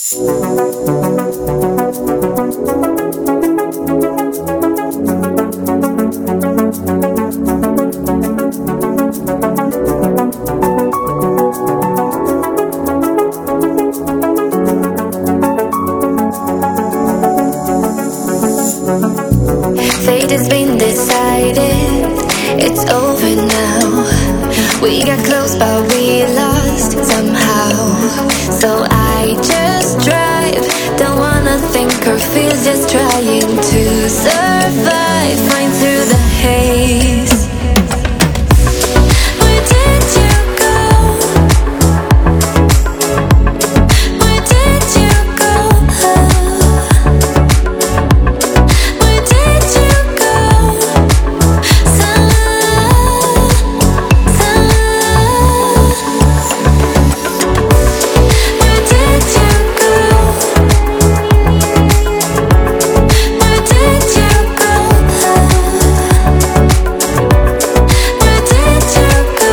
Fate has been decided, it's over now. We got close but we lost somehow. So I just drive, don't wanna think or feel, just trying to survive, find through the haze. Where did you go? Where did you go? Where did you go? Where did you go? Where did you go? Where did you go?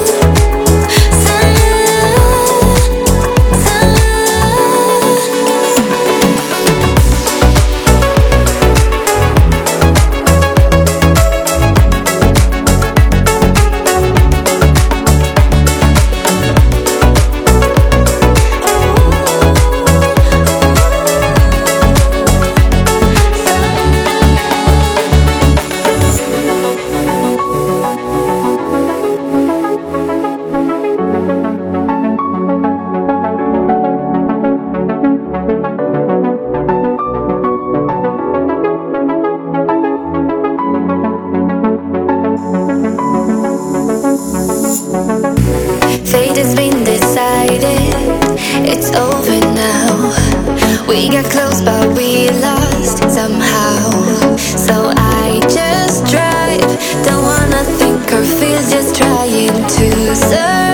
Fate has been decided, it's over now. We got close but we lost somehow. So I just drive, don't wanna think or feel, just trying to survive.